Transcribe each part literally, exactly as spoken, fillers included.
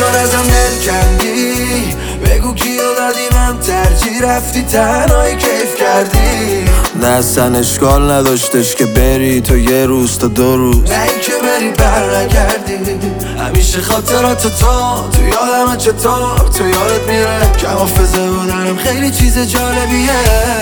چون ازم دل کندی، بگو کیو دادی من ترجیح رفتی تنهایی کیف کردی. نه اصلا اشکال نداشتش که بری تو یه روز تا دو روز، نه این که بری بر نگردی. همیشه خاطرات تو تو یادم چطور تو یادت میره که حافظه بودنم خیلی چیز جالبیه.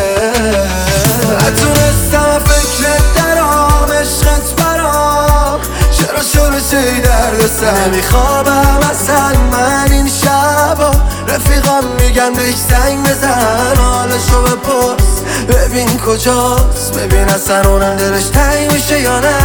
نتونستم فکرت درام عشقت برام، چرا شروع شدی درد سر نمیخوابم اصلا من این شبا. رفیقام میگن بهش زنگ بزن حالشو بپرس ببین کجاست، ببین اصلا اونم دلش تنگ میشه یا نه.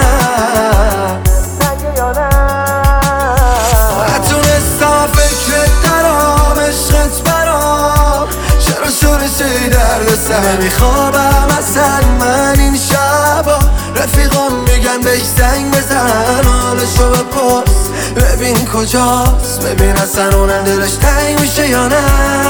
نتونستم فکرت درام عشقت برام، چرا شروع شدی درد سر نمیخوابم اصلا من این شبا. رفیقام میگن بهش زنگ بزن حالشو بپرس ببین کجاست، ببین اصلا اونم دلش تنگ میشه یا نه.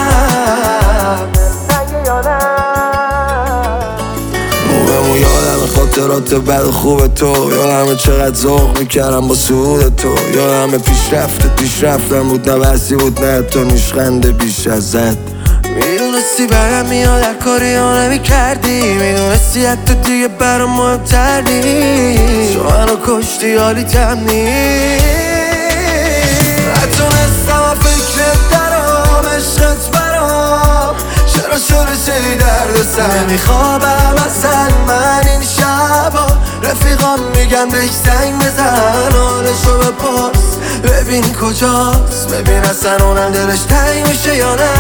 موبمو یادم خاطرات بد و خوب تو، یادم چقدر ذوق میکردم با سعود تو، یادم پیشرفت پیشرفتم بود نه بسی بود نه تو نیشخنده بیش ازت. میدونستی برم میاد هر کاری ها نمی کردی، میدونستی حتی دیگه برام مهمتر نیست، تو منو کشتی حالی تم نیست. نتونستم فکرت درام عشقت برام، چرا شروع شدی درد سر نمیخوابم اصلا من این شبا. رفیقام میگن بهش زنگ بزن حالشو بپرس ببین کجاست، ببین اصلا اونم دلش تنگ میشه یا نه.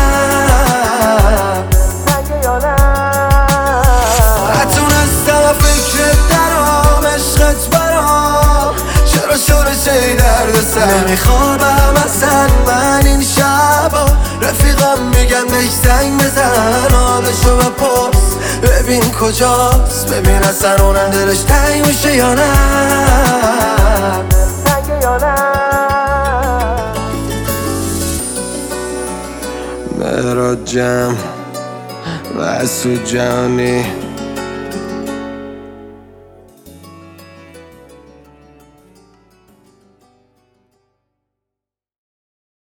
نتونستم فکرت درام عشقت برام، چرا شروع شدی درد سر نمیخوابم اصلا من این شبا. رفیقام میگن بهش زنگ بزن حالشو بپرس ببین کجاست، ببین اصلا اونم دلش تنگ میشه یا نه. مهراد جم و اسود جهانی